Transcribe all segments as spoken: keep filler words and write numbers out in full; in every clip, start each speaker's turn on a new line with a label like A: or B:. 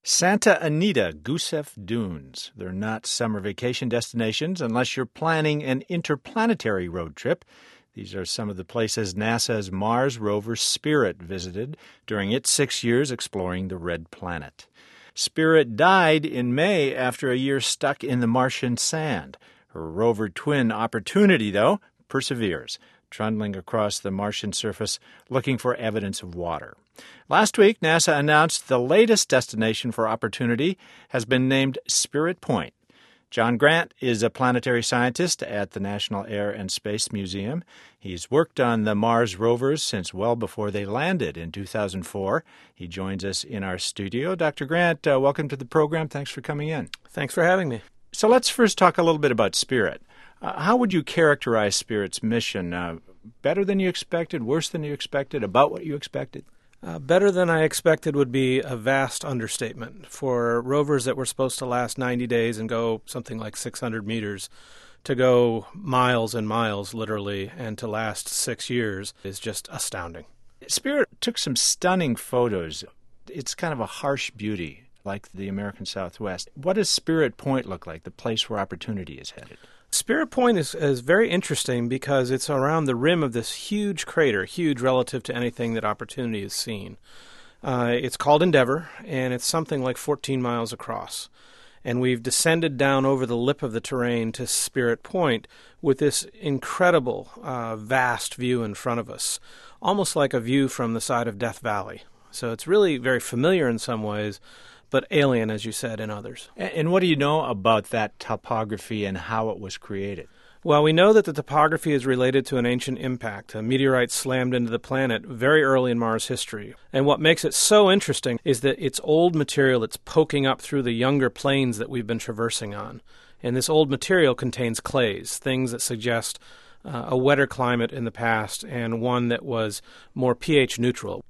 A: Santa Anita Gusev Dunes. They're not summer vacation destinations unless you're planning an interplanetary road trip. These are some of the places NASA's Mars rover Spirit visited during its six years exploring the red planet. Spirit died in May after a year stuck in the Martian sand. Her rover twin Opportunity, though, perseveres, trundling across the Martian surface looking for evidence of water. Last week, NASA announced the latest destination for Opportunity has been named Spirit Point. John Grant is a planetary scientist at the National Air and Space Museum. He's worked on the Mars rovers since well before they landed in two thousand four. He joins us in our studio. Doctor Grant, uh, welcome to the program. Thanks for coming in.
B: Thanks for having me.
A: So let's first talk a little bit about Spirit. Uh, how would you characterize Spirit's mission? Uh, better than you expected, worse than you expected, about what you expected?
B: Uh, better than I expected would be a vast understatement. For rovers that were supposed to last ninety days and go something like six hundred meters, to go miles and miles, literally, and to last six years is just astounding.
A: Spirit took some stunning photos. It's kind of a harsh beauty, like the American Southwest. What does Spirit Point look like, the place where Opportunity is headed?
B: Spirit Point is, is very interesting because it's around the rim of this huge crater, huge relative to anything that Opportunity has seen. Uh, it's called Endeavour, and it's something like fourteen miles across. And we've descended down over the lip of the terrain to Spirit Point with this incredible, uh, vast view in front of us, almost like a view from the side of Death Valley. So it's really very familiar in some ways, but alien, as you said, in others.
A: And what do you know about that topography and how it was created?
B: Well, we know that the topography is related to an ancient impact. A meteorite slammed into the planet very early in Mars history. And what makes it so interesting is that it's old material that's poking up through the younger plains that we've been traversing on. And this old material contains clays, things that suggest uh, a wetter climate in the past and one that was more pH neutral.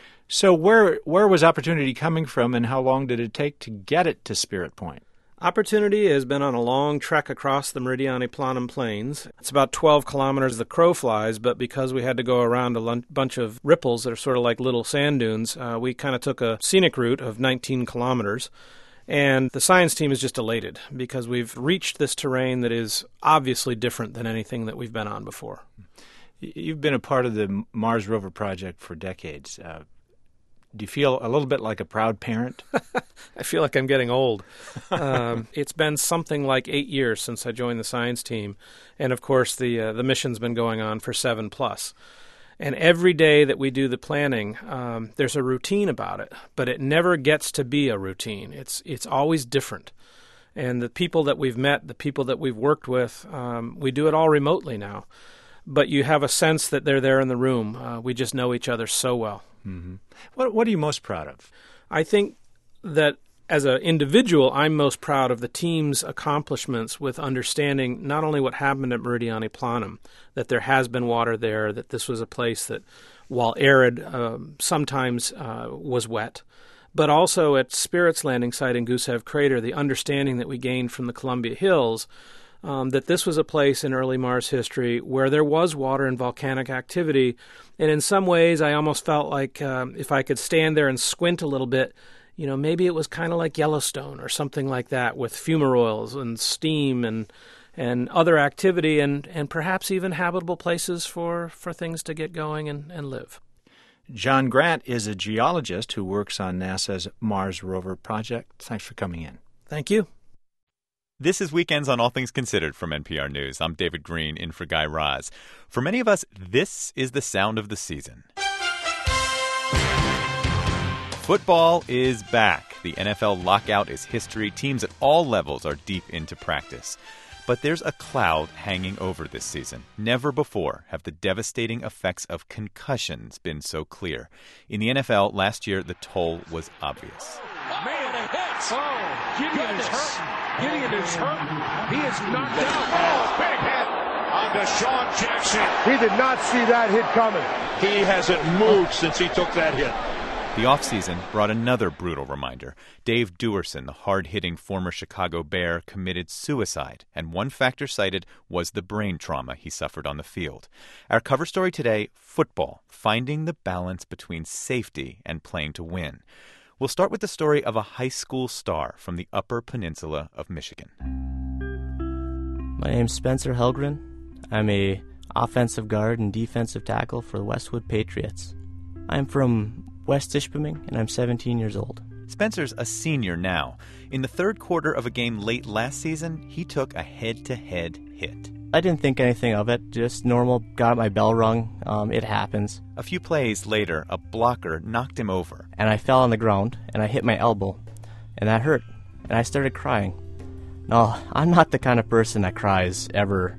A: So where where was Opportunity coming from, and how long did it take to get it to Spirit Point?
B: Opportunity has been on a long trek across the Meridiani Planum Plains. It's about twelve kilometers the crow flies, but because we had to go around a l- bunch of ripples that are sort of like little sand dunes, uh, we kind of took a scenic route of nineteen kilometers. And the science team is just elated because we've reached this terrain that is obviously different than anything that we've been on before.
A: You've been a part of the Mars rover project for decades. Uh, Do you feel a little bit like a proud parent?
B: I feel like I'm getting old. Um, it's been something like eight years since I joined the science team. And, of course, the uh, the mission's been going on for seven plus. And every day that we do the planning, um, there's a routine about it. But it never gets to be a routine. It's, it's always different. And the people that we've met, the people that we've worked with, um, we do it all remotely now. But you have a sense that they're there in the room. Uh, we just know each other so well.
A: Mm-hmm. What What are you most proud of?
B: I think that as an individual, I'm most proud of the team's accomplishments with understanding not only what happened at Meridiani Planum, that there has been water there, that this was a place that, while arid, um, sometimes uh, was wet, but also at Spirit's landing site in Gusev Crater, the understanding that we gained from the Columbia Hills, Um, that this was a place in early Mars history where there was water and volcanic activity. And in some ways, I almost felt like um, if I could stand there and squint a little bit, you know, maybe it was kind of like Yellowstone or something like that with fumaroles and steam and and other activity and, and perhaps even habitable places for, for things to get going and, and live.
A: John Grant is a geologist who works on NASA's Mars rover project. Thanks for coming in.
B: Thank you.
C: This is Weekends on All Things Considered from N P R News. I'm David Green, in for Guy Raz. For many of us, this is the sound of the season. Football is back. The N F L lockout is history. Teams at all levels are deep into practice. But there's a cloud hanging over this season. Never before have the devastating effects of concussions been so clear. In the N F L, last year, the toll was obvious.
D: Man, it hits! Oh, Gideon is hurt. Gideon is hurt. He is knocked out. Oh, big hit on Deshaun Jackson.
E: He did not see that hit coming.
D: He hasn't moved since he took that hit.
C: The offseason brought another brutal reminder. Dave Duerson, the hard-hitting former Chicago Bear, committed suicide, and one factor cited was the brain trauma he suffered on the field. Our cover story today, football, finding the balance between safety and playing to win. We'll start with the story of a high school star from the Upper Peninsula of Michigan.
F: My name's Spencer Helgren. I'm a offensive guard and defensive tackle for the Westwood Patriots. I'm from West Ishpeming, and I'm seventeen years old.
C: Spencer's a senior now. In the third quarter of a game late last season, he took a head-to-head hit.
F: I didn't think anything of it, just normal, got my bell rung, um, it happens.
C: A few plays later, a blocker knocked him over.
F: And I fell on the ground, and I hit my elbow, and that hurt, and I started crying. No, I'm not the kind of person that cries ever.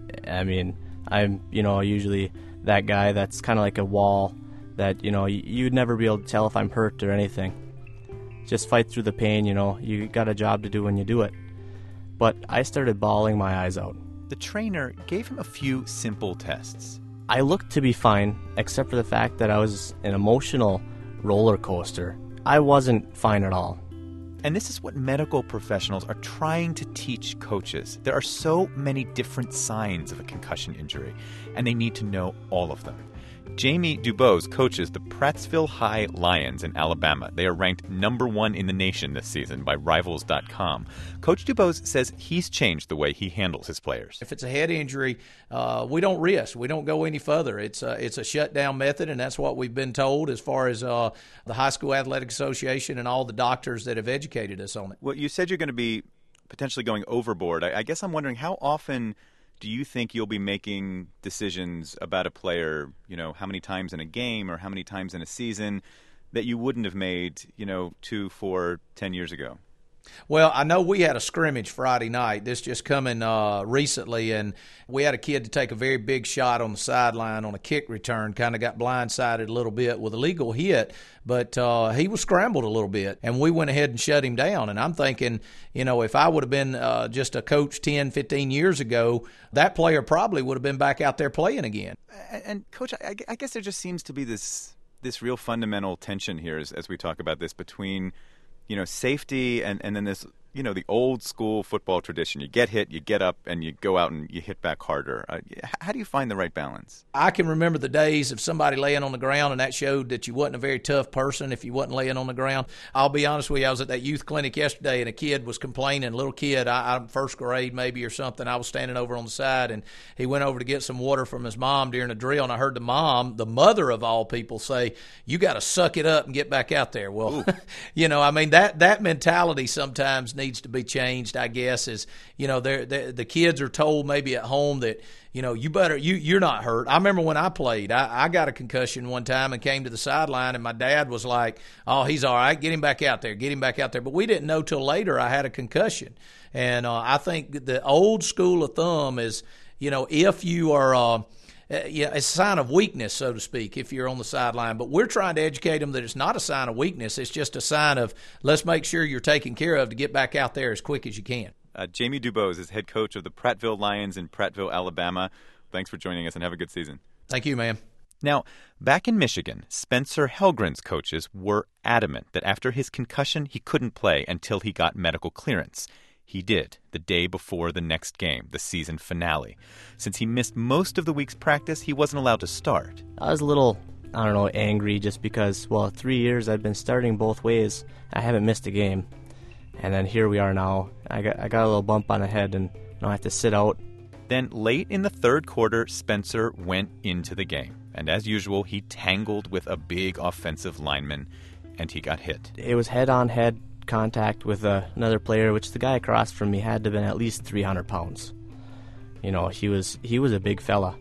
F: I mean, I'm, you know, usually that guy that's kind of like a wall that, you know, you'd never be able to tell if I'm hurt or anything. Just fight through the pain, you know, you got a job to do when you do it. But I started bawling my eyes out.
C: The trainer gave him a few simple tests.
F: I looked to be fine, except for the fact that I was an emotional roller coaster. I wasn't fine at all.
C: And this is what medical professionals are trying to teach coaches. There are so many different signs of a concussion injury, and they need to know all of them. Jamie Dubose coaches the Prattsville High Lions in Alabama. They are ranked number one in the nation this season by Rivals dot com. Coach Dubose says he's changed the way he handles his players.
G: If it's a head injury, uh, we don't risk. We don't go any further. It's a, it's a shutdown method, and that's what we've been told as far as uh, the High School Athletic Association and all the doctors that have educated us on it.
C: Well, you said you're going to be potentially going overboard. I, I guess I'm wondering, how often do you think you'll be making decisions about a player, you know, how many times in a game or how many times in a season that you wouldn't have made, you know, two, four, ten years ago?
G: Well, I know we had a scrimmage Friday night. This just coming uh, recently, and we had a kid to take a very big shot on the sideline on a kick return, kind of got blindsided a little bit with a legal hit, but uh, he was scrambled a little bit, and we went ahead and shut him down. And I'm thinking, you know, if I would have been uh, just a coach ten, fifteen years ago, that player probably would have been back out there playing again.
C: And, and Coach, I, I guess there just seems to be this this real fundamental tension here as, as we talk about this between, you know, safety and, and then this, you know, the old school football tradition. You get hit, you get up, and you go out and you hit back harder. Uh, how do you find the right balance?
G: I can remember the days of somebody laying on the ground, and that showed that you wasn't a very tough person if you wasn't laying on the ground. I'll be honest with you, I was at that youth clinic yesterday, and a kid was complaining, a little kid, I, I'm first grade maybe or something. I was standing over on the side, and he went over to get some water from his mom during a drill, and I heard the mom, the mother of all people, say, "You got to suck it up and get back out there." Well, you know, I mean, that, that mentality sometimes needs to be changed, I guess, is, you know, they're, they're, the kids are told maybe at home that, you know, you better, you, you're not hurt. I remember when I played, I, I got a concussion one time and came to the sideline, and my dad was like, "Oh, he's all right. Get him back out there. Get him back out there." But we didn't know till later I had a concussion. And uh, I think the old school of thumb is, you know, if you are uh, Uh, yeah, it's a sign of weakness, so to speak, if you're on the sideline. But we're trying to educate them that it's not a sign of weakness. It's just a sign of, let's make sure you're taken care of to get back out there as quick as you can.
C: Uh, Jamie Dubose is head coach of the Prattville Lions in Prattville, Alabama. Thanks for joining us, and have a good season.
G: Thank you, man.
C: Now, back in Michigan, Spencer Helgren's coaches were adamant that after his concussion, he couldn't play until he got medical clearance. He did, the day before the next game, the season finale. Since he missed most of the week's practice, he wasn't allowed to start.
F: I was a little, I don't know, angry just because, well, three years I've been starting both ways. I haven't missed a game. And then here we are now. I got I got a little bump on the head, and you know, I have to sit out.
C: Then late in the third quarter, Spencer went into the game. And as usual, he tangled with a big offensive lineman, and he got hit.
F: It was head-on-head contact with uh, another player, which the guy across from me had to have been at least three hundred pounds. You know, he was he was a big fella.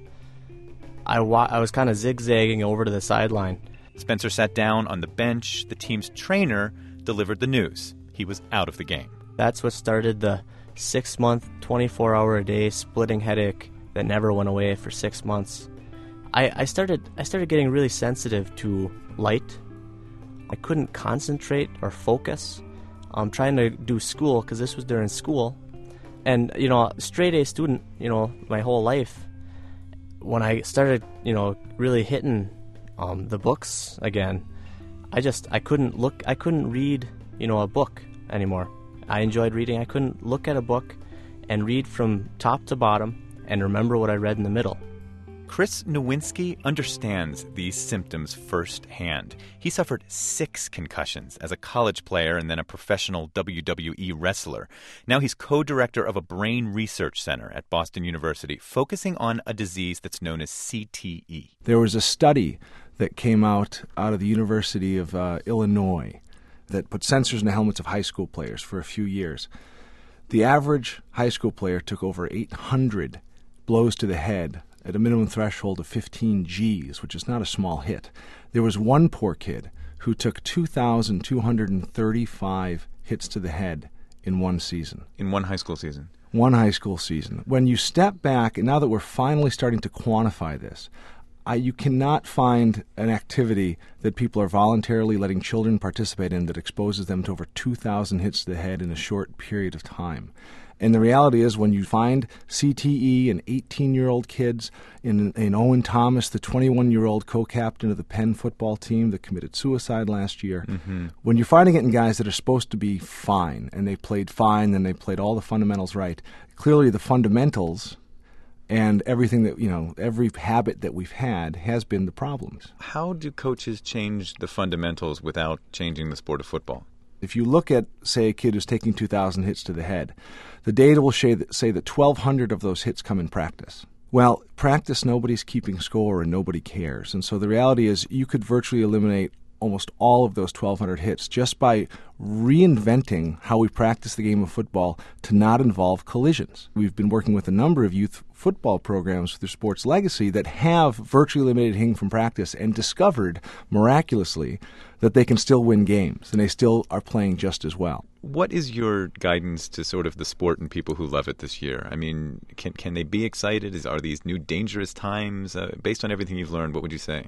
F: I, wa- I was kind of zigzagging over to the sideline.
C: Spencer sat down on the bench. The team's trainer delivered the news. He was out of the game.
F: That's what started the six-month, twenty-four hour a day splitting headache that never went away for six months. I, I started I started getting really sensitive to light. I couldn't concentrate or focus. I'm trying to do school because this was during school. And, you know, straight A student, you know, my whole life. When I started, you know, really hitting um, the books again, I just, I couldn't look, I couldn't read, you know, a book anymore. I enjoyed reading. I couldn't look at a book and read from top to bottom and remember what I read in the middle.
C: Chris Nowinski understands these symptoms firsthand. He suffered six concussions as a college player and then a professional W W E wrestler. Now he's co-director of a brain research center at Boston University, focusing on a disease that's known as C T E.
H: There was a study that came out out of the University of uh, Illinois that put sensors in the helmets of high school players for a few years. The average high school player took over eight hundred blows to the head at a minimum threshold of fifteen G's, which is not a small hit. There was one poor kid who took two thousand two hundred thirty-five hits to the head in one season.
C: In one high school season?
H: One high school season. When you step back, and now that we're finally starting to quantify this, I, you cannot find an activity that people are voluntarily letting children participate in that exposes them to over two thousand hits to the head in a short period of time. And the reality is, when you find C T E in eighteen-year-old kids, in, in Owen Thomas, the twenty-one-year-old co-captain of the Penn football team that committed suicide last year, mm-hmm. when you're finding it in guys that are supposed to be fine, and they played fine, and they played all the fundamentals right, clearly the fundamentals and everything that, you know, every habit that we've had has been the problems.
C: How do coaches change the fundamentals without changing the sport of football?
H: If you look at, say, a kid who's taking two thousand hits to the head, the data will say that, say that twelve hundred of those hits come in practice. Well, practice, nobody's keeping score and nobody cares. And so the reality is you could virtually eliminate almost all of those twelve hundred hits just by reinventing how we practice the game of football to not involve collisions. We've been working with a number of youth football programs through Sports Legacy that have virtually eliminated hitting from practice and discovered, miraculously, that they can still win games and they still are playing just as well.
C: What is your guidance to sort of the sport and people who love it this year? I mean, can can they be excited? Is, are these new dangerous times? Uh, based on everything you've learned, what would you say?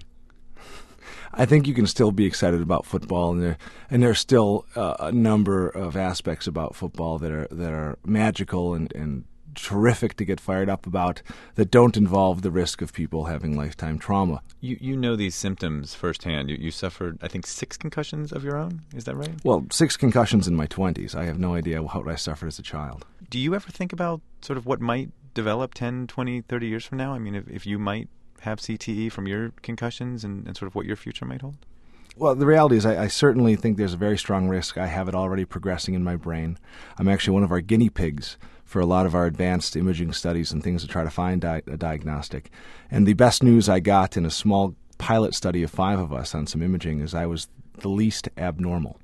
H: I think you can still be excited about football, and there and there's still uh, a number of aspects about football that are that are magical and, and terrific to get fired up about that don't involve the risk of people having lifetime trauma.
C: You you know these symptoms firsthand. You you suffered, I think, six concussions of your own. Is that right?
H: Well, six concussions in my twenties. I have no idea what I suffered as a child.
C: Do you ever think about sort of what might develop ten, twenty, thirty years from now? I mean, if, if you might have C T E from your concussions and, and sort of what your future might hold?
H: Well, the reality is I, I certainly think there's a very strong risk. I have it already progressing in my brain. I'm actually one of our guinea pigs for a lot of our advanced imaging studies and things to try to find di- a diagnostic. And the best news I got in a small pilot study of five of us on some imaging is I was the least abnormal.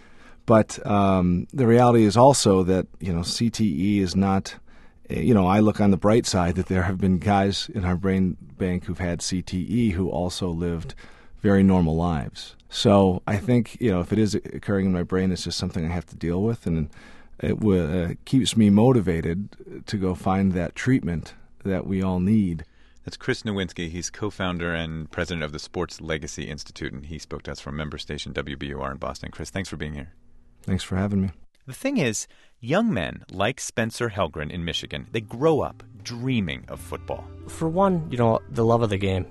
H: But um, the reality is also that, you know, C T E is not... You know, I look on the bright side that there have been guys in our brain bank who've had C T E who also lived very normal lives. So I think, you know, if it is occurring in my brain, it's just something I have to deal with, and it uh, keeps me motivated to go find that treatment that we all need.
C: That's Chris Nowinski. He's co-founder and president of the Sports Legacy Institute, and he spoke to us from member station W B U R in Boston. Chris, thanks for being here.
H: Thanks for having me.
C: The thing is, young men like Spencer Helgren in Michigan, they grow up dreaming of football.
F: For one, you know, the love of the game.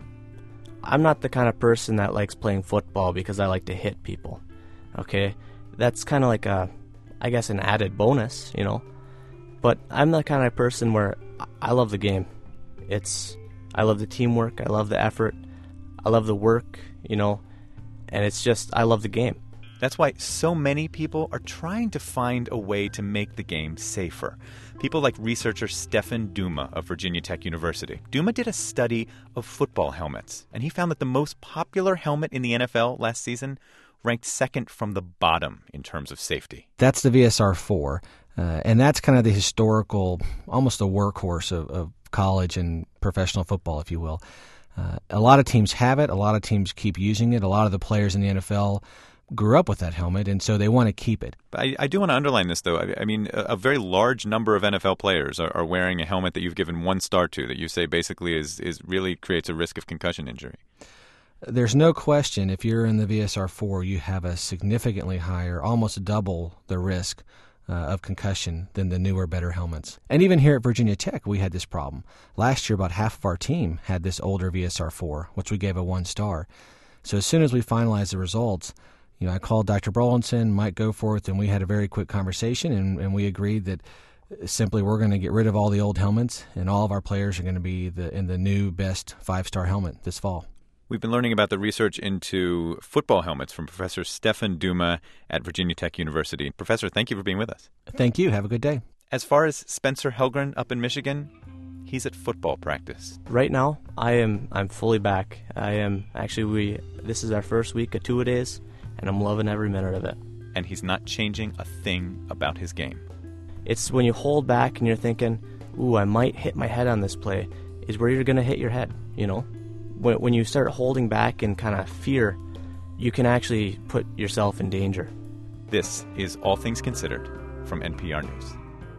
F: I'm not the kind of person that likes playing football because I like to hit people, okay? That's kind of like a, I guess, an added bonus, you know? But I'm the kind of person where I love the game. It's, I love the teamwork, I love the effort, I love the work, you know? And it's just, I love the game.
C: That's why so many people are trying to find a way to make the game safer. People like researcher Stefan Duma of Virginia Tech University. Duma did a study of football helmets, and he found that the most popular helmet in the N F L last season ranked second from the bottom in terms of safety.
I: That's the V S R four, uh, and that's kind of the historical, almost a workhorse of, of college and professional football, if you will. Uh, a lot of teams have it. A lot of teams keep using it. A lot of the players in the N F L grew up with that helmet, and so they want to keep it.
C: But I, I do want to underline this, though. I, I mean, a, a very large number of N F L players are, are wearing a helmet that you've given one star to, that you say basically is, is really creates a risk of concussion injury.
I: There's no question if you're in the V S R four, you have a significantly higher, almost double the risk uh, of concussion than the newer, better helmets. And even here at Virginia Tech, we had this problem. Last year, about half of our team had this older V S R four, which we gave a one star. So as soon as we finalized the results, you know, I called Doctor Brolinson, Mike Goforth, and we had a very quick conversation, and, and we agreed that simply we're going to get rid of all the old helmets, and all of our players are going to be the, in the new best five-star helmet this fall.
C: We've been learning about the research into football helmets from Professor Stefan Duma at Virginia Tech University. Professor, thank you for being with us.
I: Thank you. Have a good day.
C: As far as Spencer Helgren up in Michigan, he's at football practice.
F: Right now, I am I'm fully back. I am actually we this is our first week of two-a-days, and I'm loving every minute of it.
C: And he's not changing a thing about his game.
F: It's when you hold back and you're thinking, ooh, I might hit my head on this play, is where you're going to hit your head, you know? When, when you start holding back and kind of fear, you can actually put yourself in danger.
C: This is All Things Considered from N P R News.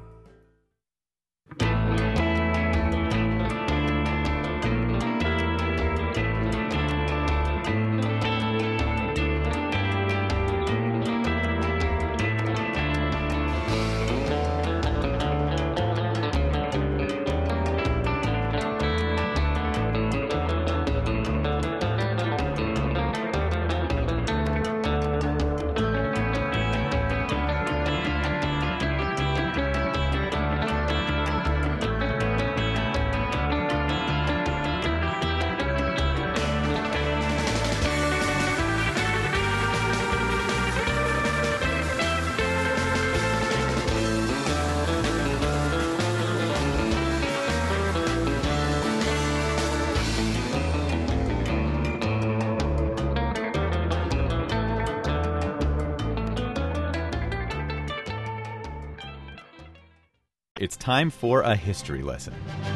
C: It's time for a history lesson.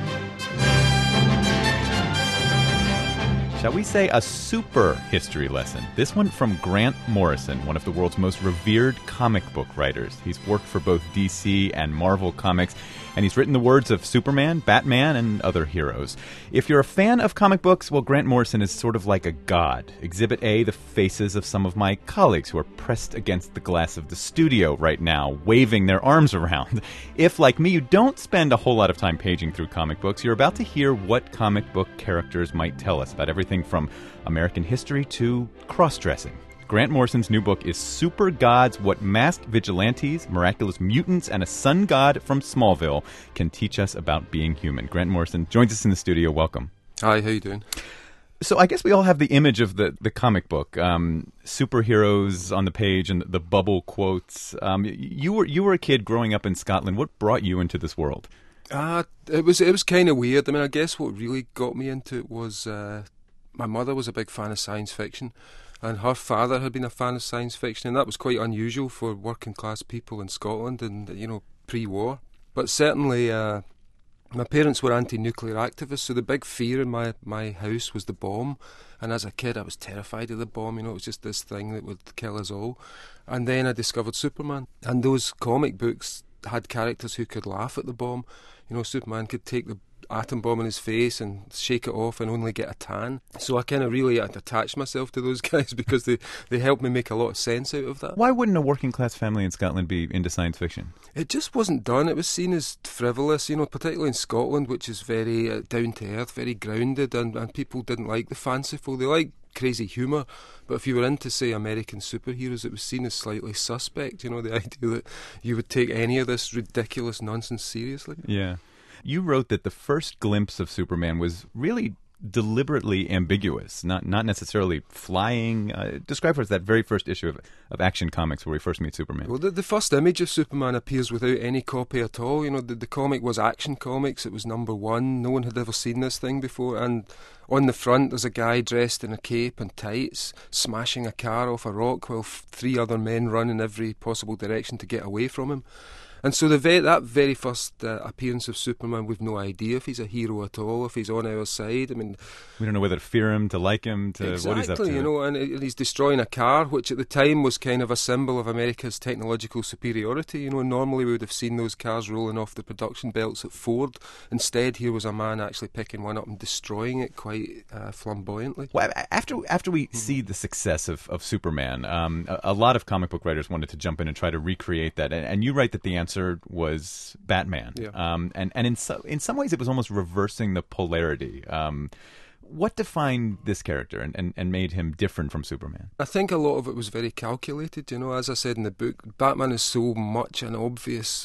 C: Shall we say a super history lesson? This one from Grant Morrison, one of the world's most revered comic book writers. He's worked for both D C and Marvel Comics, and he's written the words of Superman, Batman, and other heroes. If you're a fan of comic books, well, Grant Morrison is sort of like a god. Exhibit A, the faces of some of my colleagues who are pressed against the glass of the studio right now, waving their arms around. If, like me, you don't spend a whole lot of time paging through comic books, you're about to hear what comic book characters might tell us about everything from American history to cross-dressing. Grant Morrison's new book is Super Gods: What Masked Vigilantes, Miraculous Mutants, and a Sun God from Smallville Can Teach Us About Being Human. Grant Morrison joins us in the studio. Welcome.
J: Hi, how you doing?
C: So I guess we all have the image of the, the comic book, um, superheroes on the page and the bubble quotes. Um, you were you were a kid growing up in Scotland. What brought you into this world?
J: Uh, it was it was kind of weird. I mean, I guess what really got me into it was uh, my mother was a big fan of science fiction, and her father had been a fan of science fiction, and that was quite unusual for working class people in Scotland and, you know, pre-war. But certainly uh, my parents were anti-nuclear activists, so the big fear in my, my house was the bomb. And as a kid, I was terrified of the bomb. You know, it was just this thing that would kill us all. And then I discovered Superman, and those comic books had characters who could laugh at the bomb. You know, Superman could take the atom bomb in his face and shake it off and only get a tan. So I kind of really had to attach myself to those guys because they, they helped me make a lot of sense out of that.
C: Why wouldn't a working class family in Scotland be into science fiction?
J: It just wasn't done. It was seen as frivolous, you know, particularly in Scotland, which is very uh, down to earth, very grounded, and, and people didn't like the fanciful. They liked crazy humour, but if you were into, say, American superheroes, it was seen as slightly suspect, you know, the idea that you would take any of this ridiculous nonsense seriously.
C: Yeah. You wrote that the first glimpse of Superman was really deliberately ambiguous, not not necessarily flying. Uh, describe for us that very first issue of, of Action Comics where we first meet Superman.
J: Well, the, the first image of Superman appears without any copy at all. You know, the, the comic was Action Comics. It was number one. No one had ever seen this thing before. And on the front, there's a guy dressed in a cape and tights, smashing a car off a rock while f- three other men run in every possible direction to get away from him. And so the ve- that very first uh, appearance of Superman, we've no idea if he's a hero at all, if he's on our side. I mean,
C: we don't know whether to fear him, to like him, to
J: exactly,
C: what he's up to.
J: You know, and he's destroying a car, which at the time was kind of a symbol of America's technological superiority. You know, normally we would have seen those cars rolling off the production belts at Ford. Instead, here was a man actually picking one up and destroying it quite uh, flamboyantly.
C: Well, after after we mm-hmm. see the success of, of Superman, um, a, a lot of comic book writers wanted to jump in and try to recreate that. And, and you write that the answer was Batman.
J: Yeah.
C: Um, and and in, so, in some ways it was almost reversing the polarity. Um, what defined this character and, and, and made him different from Superman?
J: I think a lot of it was very calculated. You know, as I said in the book, Batman is so much an obvious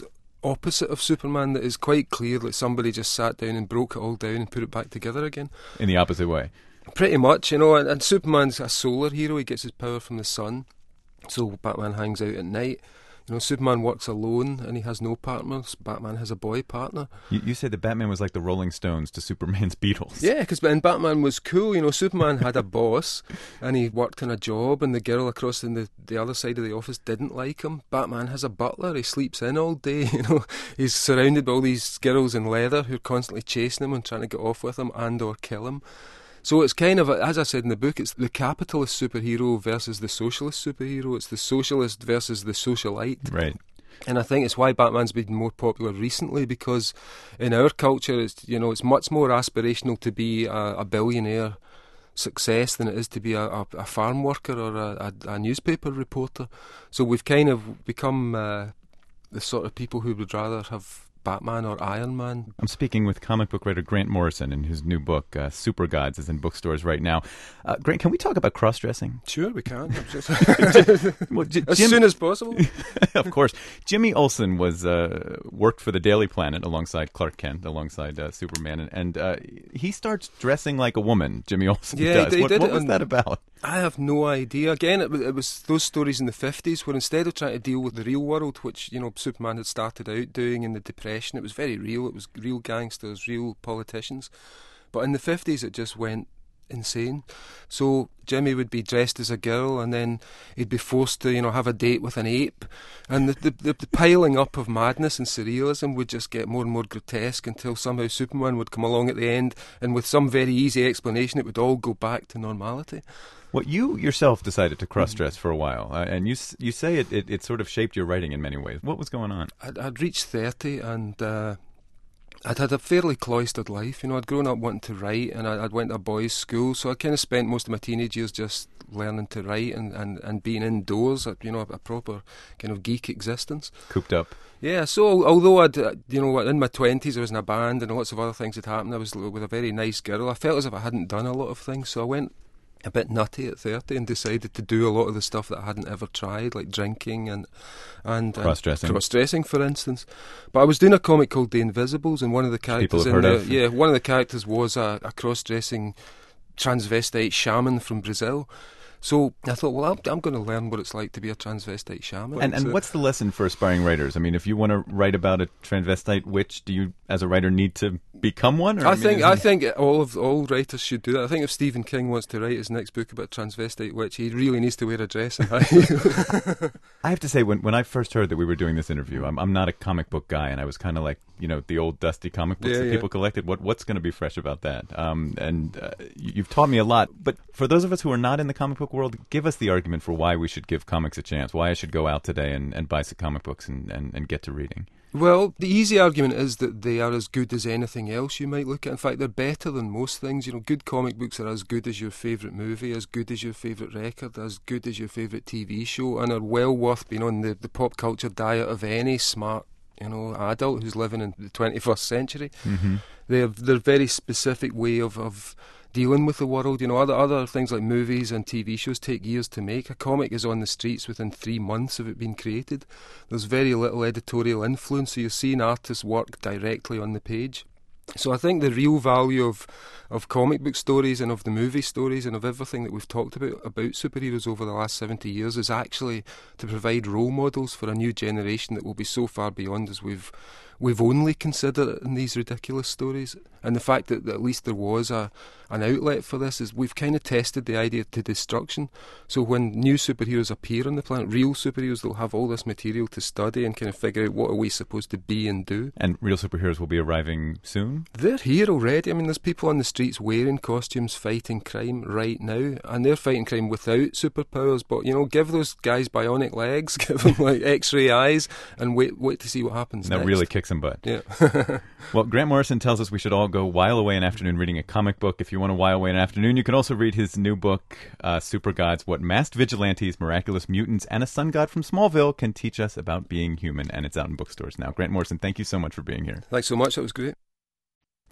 J: opposite of Superman that is quite clear that somebody just sat down and broke it all down and put it back together again.
C: In the opposite way.
J: Pretty much, you know, and, and Superman's a solar hero. He gets his power from the sun, so Batman hangs out at night. You know, Superman works alone and he has no partners. Batman has a boy partner.
C: You, you said that Batman was like the Rolling Stones to Superman's Beatles.
J: Yeah, because Batman was cool. You know, Superman had a boss and he worked in a job, and the girl across in the, the other side of the office didn't like him. Batman has a butler. He sleeps in all day. You know, he's surrounded by all these girls in leather who are constantly chasing him and trying to get off with him and or kill him. So it's kind of, as I said in the book, it's the capitalist superhero versus the socialist superhero. It's the socialist versus the socialite.
C: Right.
J: And I think it's why Batman's been more popular recently, because in our culture, it's, you know, it's much more aspirational to be a, a billionaire success than it is to be a, a, a farm worker or a, a, a newspaper reporter. So we've kind of become uh, the sort of people who would rather have Batman or Iron Man.
C: I'm speaking with comic book writer Grant Morrison, and his new book, uh, Super Gods, is in bookstores right now. Uh, Grant, can we talk about cross-dressing?
J: Sure, we can.
C: well, J-
J: as
C: Jim-
J: soon as possible.
C: Of course. Jimmy Olsen was uh, worked for the Daily Planet alongside Clark Kent, alongside uh, Superman, and, and uh, he starts dressing like a woman, Jimmy Olsen
J: yeah,
C: does.
J: He
C: what
J: did
C: what
J: it
C: was
J: on,
C: that about?
J: I have no idea. Again, it, it was those stories in the fifties where instead of trying to deal with the real world, which, you know, Superman had started out doing in the Depression, it was very real. It was real gangsters, real politicians. But in the fifties, it just went insane. So Jimmy would be dressed as a girl, and then he'd be forced to, you know, have a date with an ape, and the, the, the piling up of madness and surrealism would just get more and more grotesque until somehow Superman would come along at the end, and with some very easy explanation, it would all go back to normality.
C: Well, you yourself decided to cross-dress for a while, uh, and you you say it, it, it sort of shaped your writing in many ways. What was going on?
J: I'd, I'd reached thirty, and uh, I'd had a fairly cloistered life. You know, I'd grown up wanting to write, and I, I'd went to a boys' school, so I kind of spent most of my teenage years just learning to write and, and, and being indoors, you know, a proper kind of geek existence.
C: Cooped up.
J: Yeah, so although I'd, uh, you know, in my twenties I was in a band and lots of other things had happened, I was with a very nice girl, I felt as if I hadn't done a lot of things, so I went a bit nutty at thirty and decided to do a lot of the stuff that I hadn't ever tried, like drinking and and
C: cross-dressing.
J: Uh, cross-dressing, for instance. But I was doing a comic called The Invisibles, and one of the characters
C: People have
J: in
C: heard
J: the
C: of.
J: yeah, one of the characters was a, a cross-dressing transvestite shaman from Brazil. So I thought, well, I'm, I'm going to learn what it's like to be a transvestite shaman.
C: And, and
J: so,
C: what's the lesson for aspiring writers? I mean, if you want to write about a transvestite witch, do you, as a writer, need to become one? Or,
J: I,
C: I mean,
J: think
C: isn't-
J: I think all of all writers should do that. I think if Stephen King wants to write his next book about transvestite witch, he really needs to wear a dress and high heels.
C: I have to say, when when I first heard that we were doing this interview, I'm I'm not a comic book guy, and I was kind of like, you know, the old dusty comic books
J: Yeah,
C: that
J: yeah.
C: people collected. What what's going to be fresh about that? Um, and uh, you- you've taught me a lot. But for those of us who are not in the comic book world, give us the argument for why we should give comics a chance. Why I should go out today and, and buy some comic books and, and, and get to reading.
J: Well, the easy argument is that they are as good as anything else you might look at. In fact, they're better than most things. You know, good comic books are as good as your favourite movie, as good as your favourite record, as good as your favourite T V show, and are well worth being on the, the pop culture diet of any smart, you know, adult who's living in the twenty-first century.
C: Mm-hmm.
J: They're they're a very specific way of, of dealing with the world. You know, other other things like movies and T V shows take years to make. A comic is on the streets within three months of it being created. There's very little editorial influence, so you're seeing artists work directly on the page. So I think the real value of, of comic book stories and of the movie stories and of everything that we've talked about about superheroes over the last seventy years is actually to provide role models for a new generation that will be so far beyond as we've we've only considered it in these ridiculous stories. And the fact that, that at least there was a an outlet for this is we've kind of tested the idea to destruction. So when new superheroes appear on the planet, real superheroes, they'll have all this material to study and kind of figure out what are we supposed to be and do.
C: And real superheroes will be arriving soon?
J: They're here already. I mean, there's people on the streets wearing costumes fighting crime right now, and they're fighting crime without superpowers. But, you know, give those guys bionic legs, give them like X-ray eyes, and wait wait to see what happens
C: That
J: next.
C: really kicks some butt.
J: Yeah.
C: Well, Grant Morrison tells us we should all go while away an afternoon reading a comic book. If you want to while away an afternoon, you can also read his new book, uh, Super Gods, What Masked Vigilantes, Miraculous Mutants, and a Sun God from Smallville Can Teach Us About Being Human, and it's out in bookstores now. Grant Morrison, thank you so much for being here.
J: Thanks so much. That was great.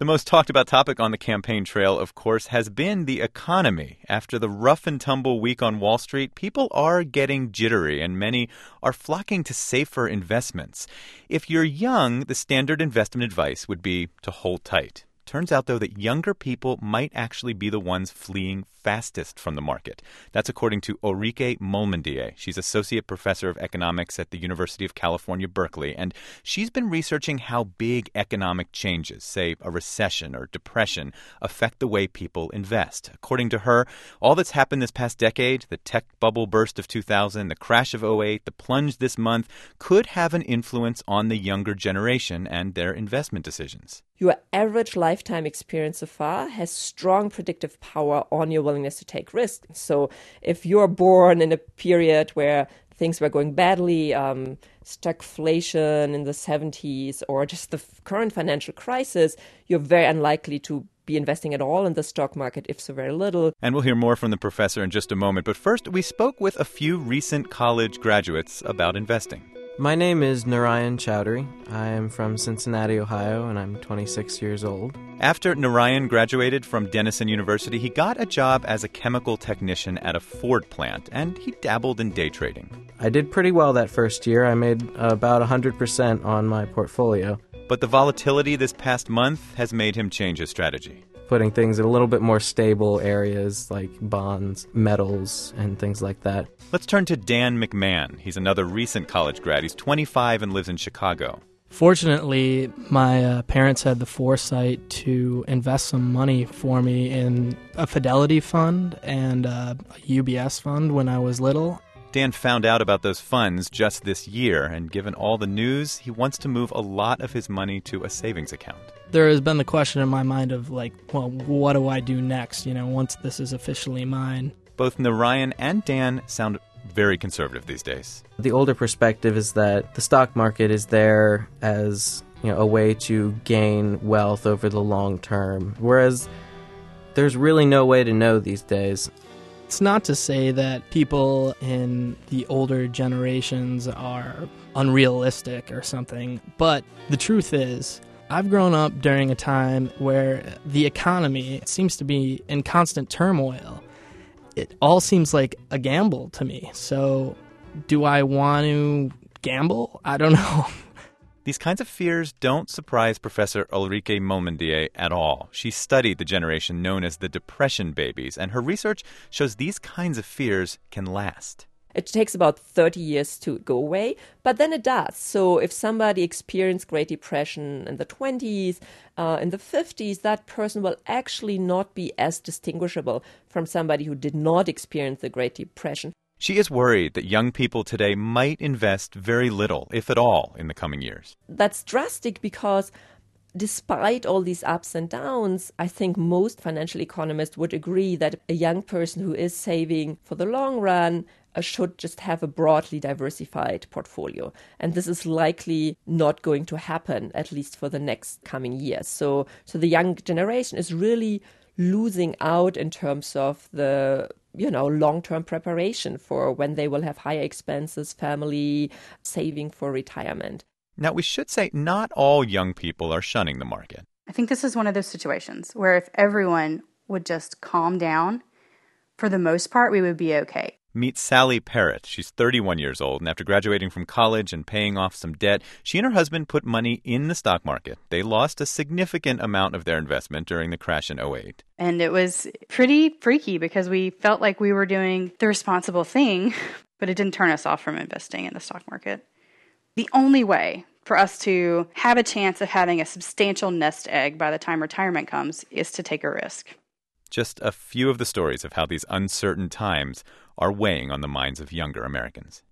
C: The most talked about topic on the campaign trail, of course, has been the economy. After the rough and tumble week on Wall Street, people are getting jittery and many are flocking to safer investments. If you're young, the standard investment advice would be to hold tight. Turns out, though, that younger people might actually be the ones fleeing fastest from the market. That's according to Ulrike Molmendier. She's associate professor of economics at the University of California, Berkeley, and she's been researching how big economic changes, say a recession or depression, affect the way people invest. According to her, all that's happened this past decade, the tech bubble burst of two thousand, the crash of oh eight, the plunge this month, could have an influence on the younger generation and their investment decisions.
K: Your average lifetime experience so far has strong predictive power on your willingness to take risks. So if you're born in a period where things were going badly, um, stagflation in the seventies, or just the f- current financial crisis, you're very unlikely to be investing at all in the stock market, if so very little.
C: And we'll hear more from the professor in just a moment. But first, we spoke with a few recent college graduates about investing.
L: My name is Narayan Chowdhury. I am from Cincinnati, Ohio, and I'm twenty-six years old.
C: After Narayan graduated from Denison University, he got a job as a chemical technician at a Ford plant, and he dabbled in day trading.
L: I did pretty well that first year. I made about one hundred percent on my portfolio.
C: But the volatility this past month has made him change his strategy.
L: Putting things in a little bit more stable areas like bonds, metals, and things like that.
C: Let's turn to Dan McMahon. He's another recent college grad. He's twenty-five and lives in Chicago.
M: Fortunately, my uh, parents had the foresight to invest some money for me in a Fidelity fund and uh, a U B S fund when I was little.
C: Dan found out about those funds just this year, and given all the news, he wants to move a lot of his money to a savings account.
M: There has been the question in my mind of, like, well, what do I do next, you know, once this is officially mine?
C: Both Narayan and Dan sound very conservative these days.
L: The older perspective is that the stock market is there as, you know, a way to gain wealth over the long term, whereas there's really no way to know these days.
M: It's not to say that people in the older generations are unrealistic or something, but the truth is, I've grown up during a time where the economy seems to be in constant turmoil. It all seems like a gamble to me. So do I want to gamble? I don't know.
C: These kinds of fears don't surprise Professor Ulrike Molmendier at all. She studied the generation known as the Depression babies, and her research shows these kinds of fears can last.
K: It takes about thirty years to go away, but then it does. So if somebody experienced Great Depression in the twenties, uh, in the fifties, that person will actually not be as distinguishable from somebody who did not experience the Great Depression.
C: She is worried that young people today might invest very little, if at all, in the coming years.
K: That's drastic because despite all these ups and downs, I think most financial economists would agree that a young person who is saving for the long run uh, should just have a broadly diversified portfolio. And this is likely not going to happen, at least for the next coming years. So, so the young generation is really losing out in terms of the you know, long-term preparation for when they will have higher expenses, family, saving for retirement.
C: Now, we should say not all young people are shunning the market.
N: I think this is one of those situations where if everyone would just calm down, for the most part, we would be okay.
C: Meet Sally Parrott. She's thirty-one years old, and after graduating from college and paying off some debt, she and her husband put money in the stock market. They lost a significant amount of their investment during the crash in oh eight.
N: And it was pretty freaky because we felt like we were doing the responsible thing, but it didn't turn us off from investing in the stock market. The only way for us to have a chance of having a substantial nest egg by the time retirement comes is to take a risk.
C: Just a few of the stories of how these uncertain times are weighing on the minds of younger Americans.